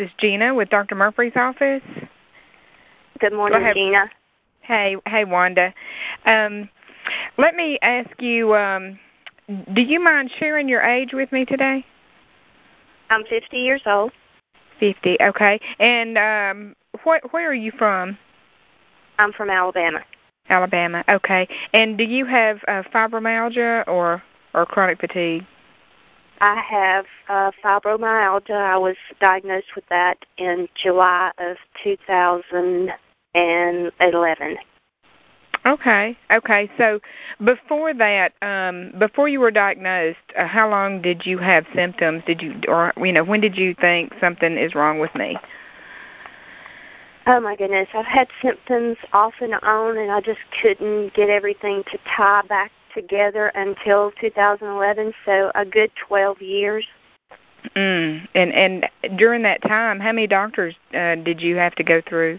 is Gina with Dr. Murphy's office. Good morning, Gina. Hey, Wanda. Let me ask you, do you mind sharing your age with me today? I'm 50 years old. 50, okay. And where are you from? I'm from Alabama. Alabama, okay. And do you have fibromyalgia or chronic fatigue? I have fibromyalgia. I was diagnosed with that in July of 2011. Okay. So before that, before you were diagnosed, how long did you have symptoms? When did you think something is wrong with me? Oh my goodness, I've had symptoms off and on, and I just couldn't get everything to tie back together until 2011. So a good 12 years. And during that time, how many doctors did you have to go through?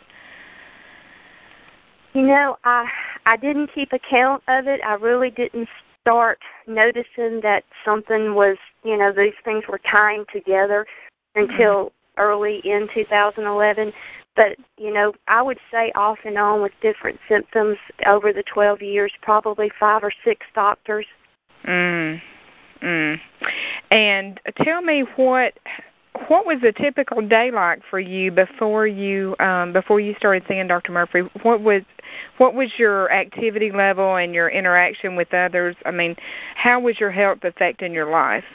I didn't keep account of it. I really didn't start noticing that something was, these things were tying together until early in 2011. But, I would say off and on with different symptoms over the 12 years, probably 5 or 6 doctors. And tell me what was a typical day like for you before you started seeing Dr. Murphy? What was your activity level and your interaction with others? I mean, how was your health affecting your life?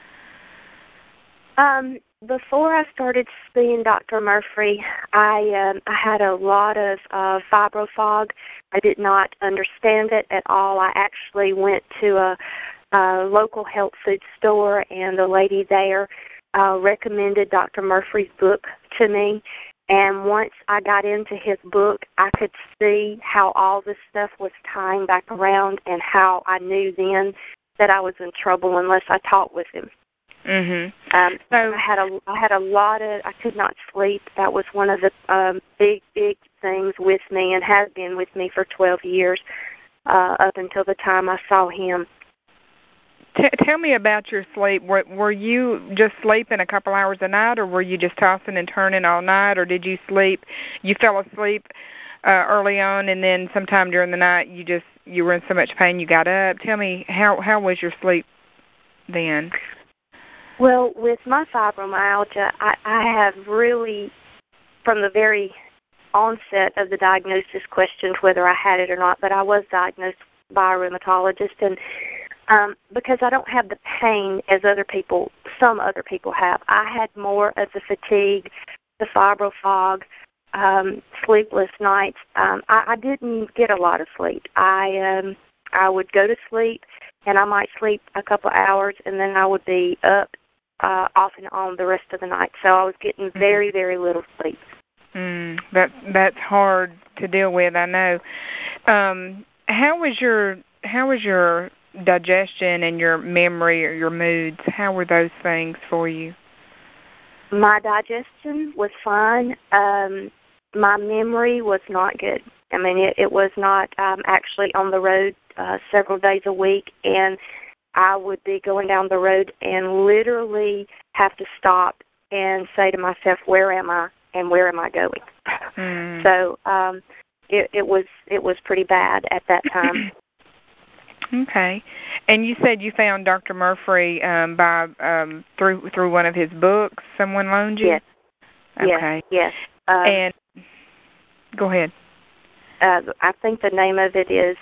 Before I started seeing Dr. Murphy, I had a lot of fibrofog. I did not understand it at all. I actually went to a local health food store, and the lady there recommended Dr. Murphy's book to me. And once I got into his book, I could see how all this stuff was tying back around, and how I knew then that I was in trouble unless I talked with him. So I had a lot of. I could not sleep. That was one of the big things with me, and has been with me for 12 years, up until the time I saw him. Tell me about your sleep. Were you just sleeping a couple hours a night, or were you just tossing and turning all night, or did you sleep? You fell asleep early on, and then sometime during the night you were in so much pain you got up. Tell me how was your sleep then? Well, with my fibromyalgia, I have really, from the very onset of the diagnosis, questioned whether I had it or not, but I was diagnosed by a rheumatologist, and because I don't have the pain as some other people have. I had more of the fatigue, the fibrofog, sleepless nights. I didn't get a lot of sleep. I would go to sleep, and I might sleep a couple hours, and then I would be up off and on the rest of the night. So I was getting very, very little sleep. That's hard to deal with, I know. How was your digestion and your memory or your moods? How were those things for you? My digestion was fine. My memory was not good. I mean, it was not actually on the road several days a week, and I would be going down the road and literally have to stop and say to myself, where am I and where am I going? So it was pretty bad at that time. Okay. And you said you found Dr. Murphy through one of his books someone loaned you? Yes. Okay. Yes. And go ahead. I think the name of it is,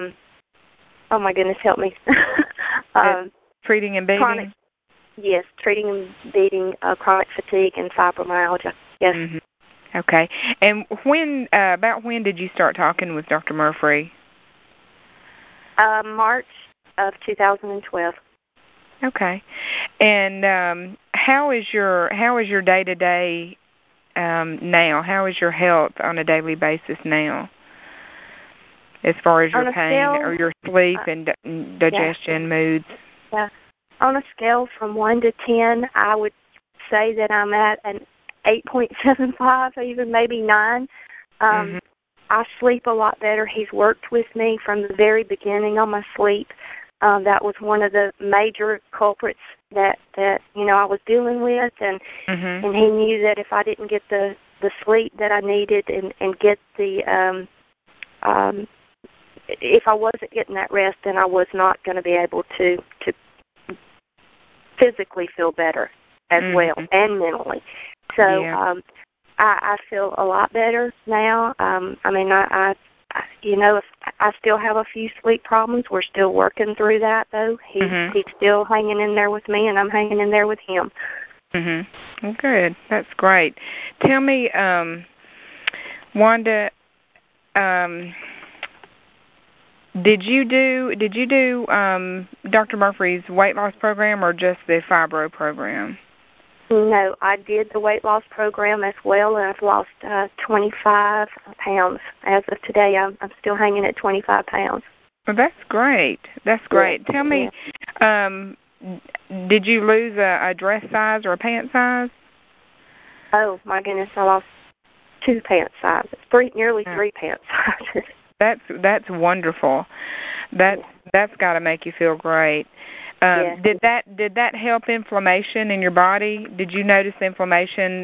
oh my goodness, help me. Treating and Beating? Treating and Beating Chronic Fatigue and Fibromyalgia. Yes. Okay. And about when did you start talking with Dr. Murphy? March of 2012. Okay. And how is your day-to-day now? How is your health on a daily basis now, as far as your pain or your sleep and digestion, moods? Yeah. On a scale from 1 to 10, I would say that I'm at an 8.75, even maybe 9. I sleep a lot better. He's worked with me from the very beginning on my sleep. That was one of the major culprits that I was dealing with, and and he knew that if I didn't get the sleep that I needed and get the if I wasn't getting that rest, then I was not going to be able to physically feel better as well, and mentally. So I feel a lot better now. I mean, I if I still have a few sleep problems. We're still working through that, though. He's still hanging in there with me, and I'm hanging in there with him. Well, good. That's great. Tell me, Wanda, did you do Dr. Murphy's weight loss program or just the fibro program? No, I did the weight loss program as well, and I've lost 25 pounds. As of today, I'm still hanging at 25 pounds. Well, that's great. That's great. Tell me, did you lose a dress size or a pant size? Oh, my goodness, I lost 2 pant sizes, nearly 3 pant sizes. That's wonderful. That's got to make you feel great. Did that help inflammation in your body? Did you notice inflammation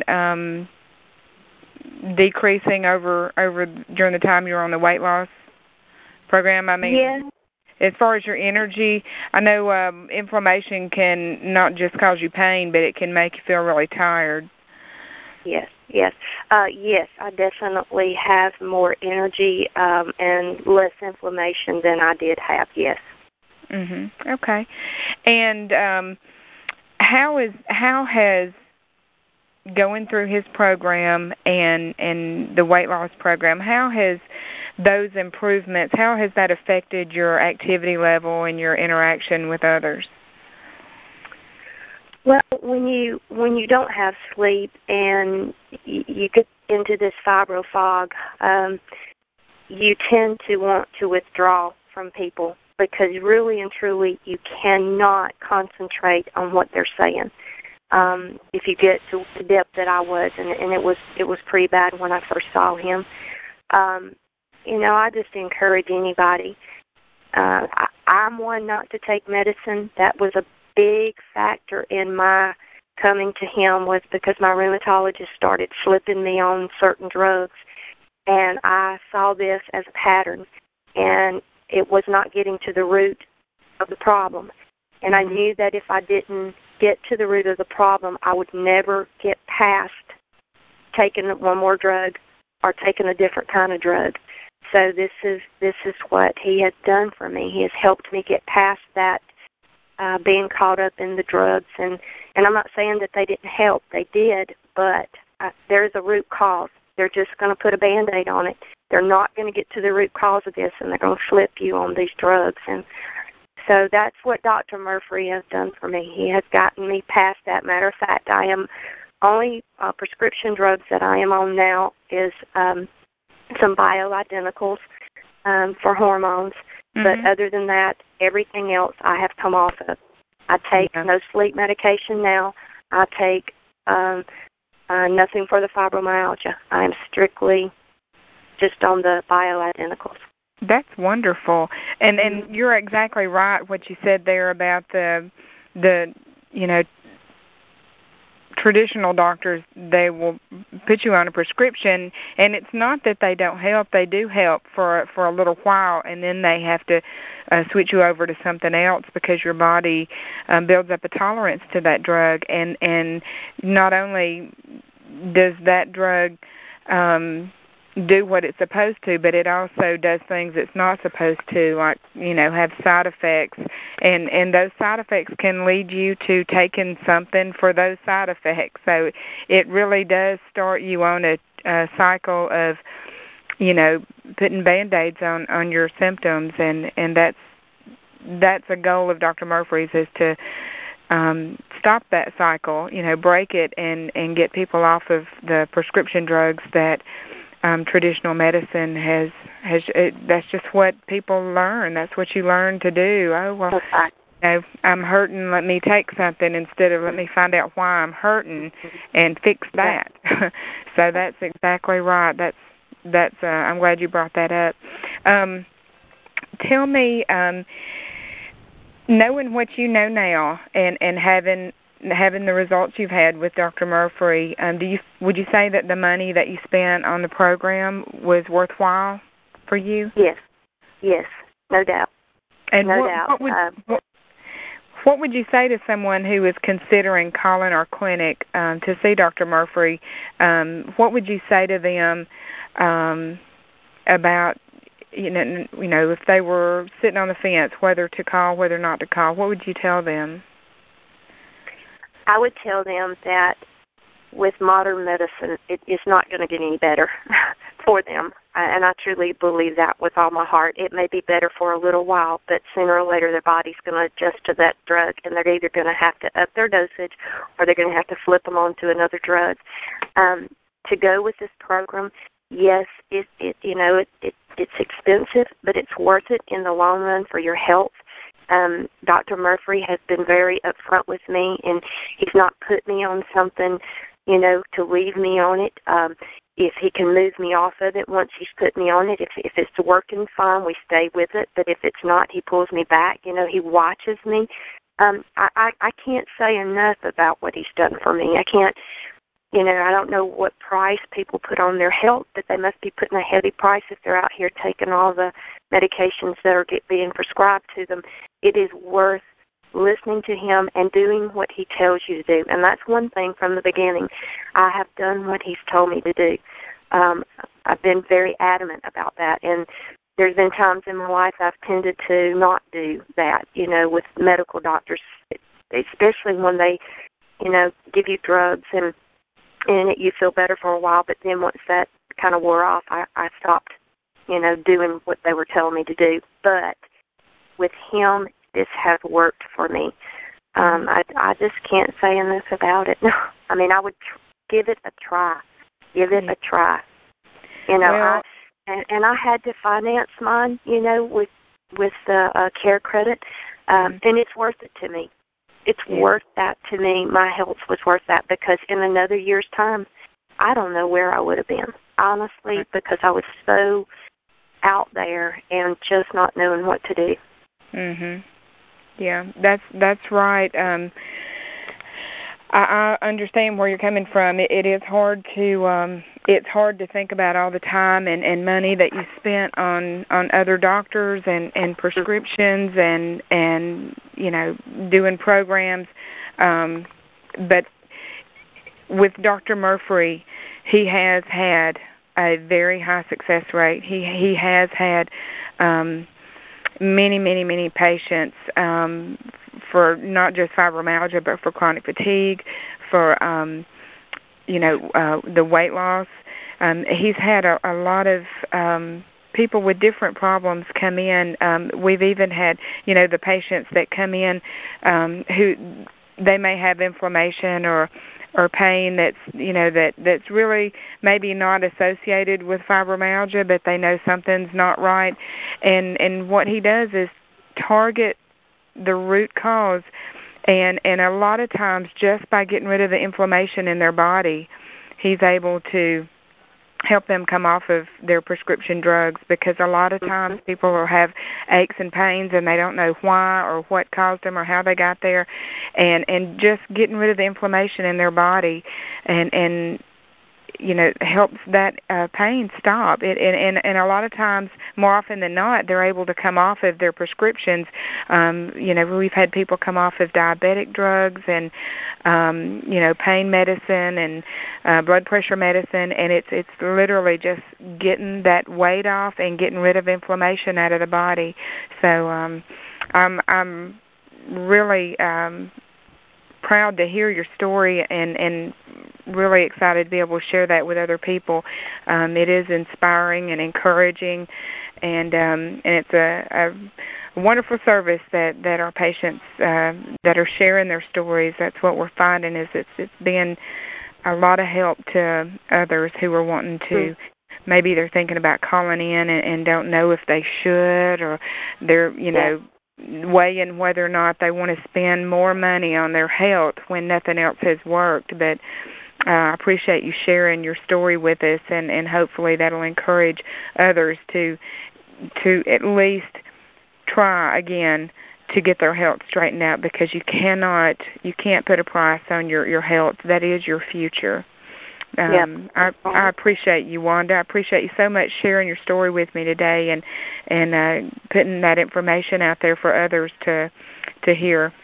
decreasing over during the time you were on the weight loss program? I mean, as far as your energy, I know inflammation can not just cause you pain, but it can make you feel really tired. Yes. Yes, I definitely have more energy and less inflammation than I did have, yes. Okay. And how has going through his program and the weight loss program, how has those improvements, how has that affected your activity level and your interaction with others? Well, when you don't have sleep and you get into this fibro fog, you tend to want to withdraw from people because really and truly you cannot concentrate on what they're saying. If you get to the depth that I was, and it was pretty bad when I first saw him. I just encourage anybody. I'm one not to take medicine. That was a big factor in my coming to him was because my rheumatologist started flipping me on certain drugs, and I saw this as a pattern, and it was not getting to the root of the problem. And I knew that if I didn't get to the root of the problem, I would never get past taking one more drug or taking a different kind of drug. So this is what he has done for me. He has helped me get past that being caught up in the drugs. And I'm not saying that they didn't help. They did, but there is a root cause. They're just going to put a Band-Aid on it. They're not going to get to the root cause of this, and they're going to flip you on these drugs. And so that's what Dr. Murphy has done for me. He has gotten me past that. Matter of fact, I am only prescription drugs that I am on now is some bioidenticals for hormones. But other than that, everything else I have come off of. I take no sleep medication now. I take nothing for the fibromyalgia. I am strictly just on the bioidenticals. That's wonderful. And you're exactly right what you said there about the traditional doctors. They will put you on a prescription, and it's not that they don't help. They do help for a little while, and then they have to switch you over to something else because your body builds up a tolerance to that drug. And not only does that drug do what it's supposed to, but it also does things it's not supposed to, like, have side effects. And those side effects can lead you to taking something for those side effects. So it really does start you on a cycle of, putting Band-Aids on your symptoms. And that's a goal of Dr. Murphy's, is to stop that cycle, break it and get people off of the prescription drugs that traditional medicine has that's just what people learn. That's what you learn to do. Oh, well, I'm hurting, let me take something, instead of let me find out why I'm hurting and fix that. So that's exactly right. That's I'm glad you brought that up. Tell me, Knowing what you know now, and having the results you've had with Dr. Murphy, would you say that the money that you spent on the program was worthwhile for you? Yes, no doubt. And no doubt. What would you say to someone who is considering calling our clinic to see Dr. Murphy? What would you say to them about, if they were sitting on the fence, whether to call, whether not to call? What would you tell them? I would tell them that with modern medicine, it's not going to get any better for them. And I truly believe that with all my heart. It may be better for a little while, but sooner or later their body's going to adjust to that drug, and they're either going to have to up their dosage or they're going to have to flip them on to another drug. To go with this program, yes, it's expensive, but it's worth it in the long run for your health. Dr. Murphy has been very upfront with me, and he's not put me on something, to leave me on it. If he can move me off of it once he's put me on it, if it's working fine, we stay with it. But if it's not, he pulls me back. He watches me. I can't say enough about what he's done for me. I can't, I don't know what price people put on their health, but they must be putting a heavy price if they're out here taking all the medications that are being prescribed to them. It is worth listening to him and doing what he tells you to do. And that's one thing from the beginning. I have done what he's told me to do. I've been very adamant about that. And there's been times in my life I've tended to not do that, with medical doctors, especially when they, give you drugs and you feel better for a while. But then once that kind of wore off, I stopped, doing what they were telling me to do. But with him, this has worked for me. I just can't say enough about it. I mean, I would give it a try. Give it a try. Well, I had to finance mine, with the care credit, and it's worth it to me. It's worth that to me. My health was worth that, because in another year's time, I don't know where I would have been, honestly, because I was so out there and just not knowing what to do. Mhm. Yeah, that's right. I understand where you're coming from. It is hard to think about all the time and money that you spent on other doctors and prescriptions and doing programs. But with Dr. Murphy, he has had a very high success rate. He has had many patients for not just fibromyalgia, but for chronic fatigue, for the weight loss. He's had a lot of people with different problems come in. We've even had the patients that come in who they may have inflammation or pain that's really maybe not associated with fibromyalgia, but they know something's not right. And what he does is target the root cause, and a lot of times just by getting rid of the inflammation in their body, he's able to help them come off of their prescription drugs, because a lot of times people will have aches and pains and they don't know why or what caused them or how they got there, and just getting rid of the inflammation in their body and helps that pain stop. And a lot of times, more often than not, they're able to come off of their prescriptions. We've had people come off of diabetic drugs and pain medicine and blood pressure medicine, and it's literally just getting that weight off and getting rid of inflammation out of the body. So I'm really proud to hear your story and really excited to be able to share that with other people. It is inspiring and encouraging, and it's a wonderful service that our patients that are sharing their stories. That's what we're finding is it's been a lot of help to others who are wanting to. Maybe they're thinking about calling in and don't know if they should, or they're weighing whether or not they want to spend more money on their health when nothing else has worked. But I appreciate you sharing your story with us, and hopefully that'll encourage others to at least try again get their health straightened out, because you can't put a price on your health. That is your future. I appreciate you, Wanda. I appreciate you so much sharing your story with me today and putting that information out there for others to hear.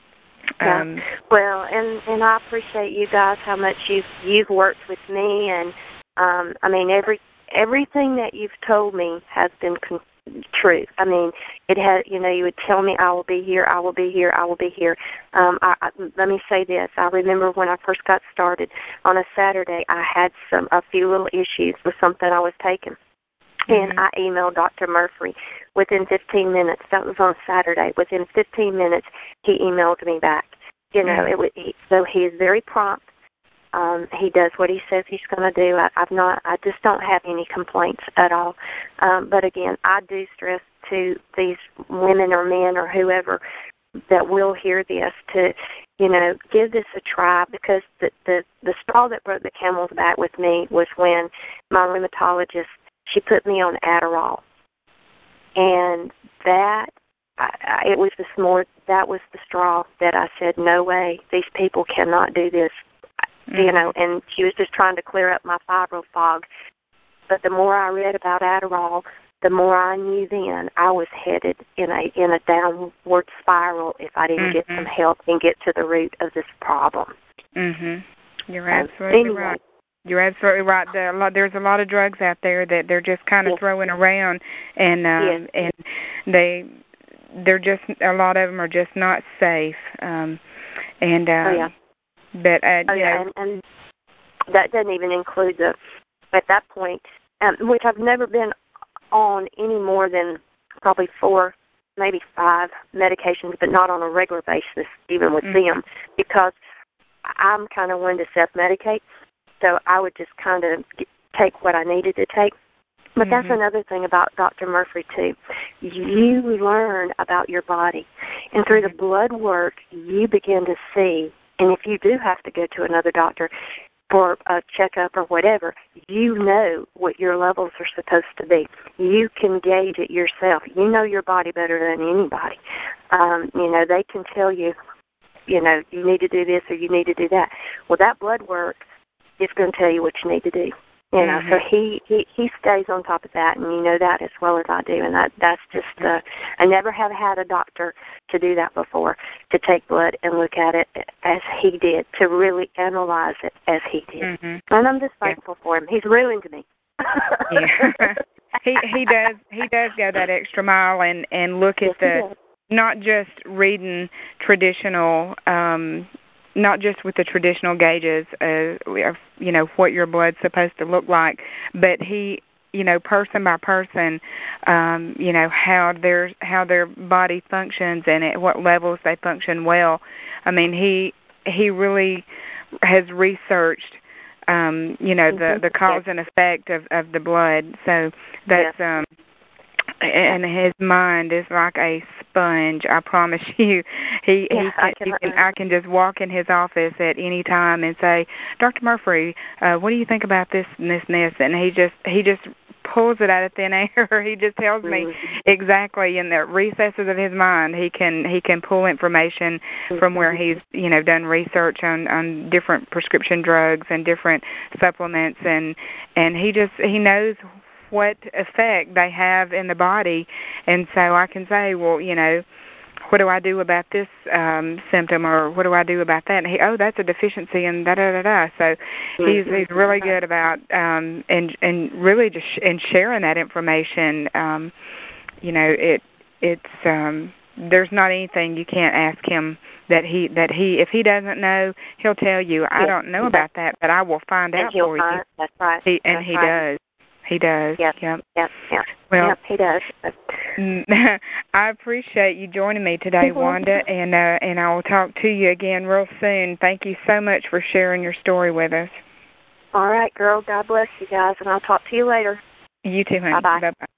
Well, and I appreciate you guys, how much you've worked with me, and I mean everything that you've told me has been true. I mean, it has. You know, you would tell me, I will be here, I will be here, I will be here. Let me say this. I remember when I first got started on a Saturday, I had a few little issues with something I was taking. And I emailed Dr. Murphy within 15 minutes. That was on Saturday. Within 15 minutes, he emailed me back. You know, so he is very prompt. He does what he says he's going to do. I just don't have any complaints at all. But again, I do stress to these women or men or whoever that will hear this to, you know, give this a try, because the straw that broke the camel's back with me was when my rheumatologist, she put me on Adderall, and that was the straw that I said, no way, these people cannot do this, you know. And she was just trying to clear up my fibro fog. But the more I read about Adderall, the more I knew then I was headed in a downward spiral if I didn't get some help and get to the root of this problem. You're absolutely right. You're absolutely right. There's a lot of drugs out there that they're just kind of throwing around, and and they're just, a lot of them are just not safe. And that doesn't even include at that point, which I've never been on any more than probably 4, maybe 5 medications, but not on a regular basis, even with them, because I'm kind of one to self-medicate. So I would just kind of take what I needed to take. But that's another thing about Dr. Murphy, too. You learn about your body. And through the blood work, you begin to see, and if you do have to go to another doctor for a checkup or whatever, you know what your levels are supposed to be. You can gauge it yourself. You know your body better than anybody. You know, they can tell you, you know, you need to do this or you need to do that. Well, that blood work is going to tell you what you need to do. You know, so he stays on top of that, and you know that as well as I do. And that's just, I never have had a doctor to do that before, to take blood and look at it as he did, to really analyze it as he did. And I'm just thankful for him. He's ruined me. He does go that extra mile and look at not just reading traditional, not just with the traditional gauges of, you know, what your blood's supposed to look like, but he, you know, person by person, you know, how their body functions and at what levels they function well. I mean, he really has researched, you know, the cause and effect of the blood. So that's and his mind is like a sponge. I promise you. I can just walk in his office at any time and say, Dr. Murphy, what do you think about this and this and this? And he just pulls it out of thin air. He just tells me exactly in the recesses of his mind. He can pull information from where he's, you know, done research on different prescription drugs and different supplements, and he knows what effect they have in the body. And so I can say, well, you know, what do I do about this symptom, or what do I do about that? And that's a deficiency, and da-da-da-da. So he's really good about and really just sharing that information. You know, it's there's not anything you can't ask him that he if he doesn't know, he'll tell you, I don't know about that, but I will find out for you. That's right. He does. He does. Yep. Well, he does. I appreciate you joining me today, Wanda, and I will talk to you again real soon. Thank you so much for sharing your story with us. All right, girl. God bless you guys, and I'll talk to you later. You too, honey. Bye-bye. Bye-bye.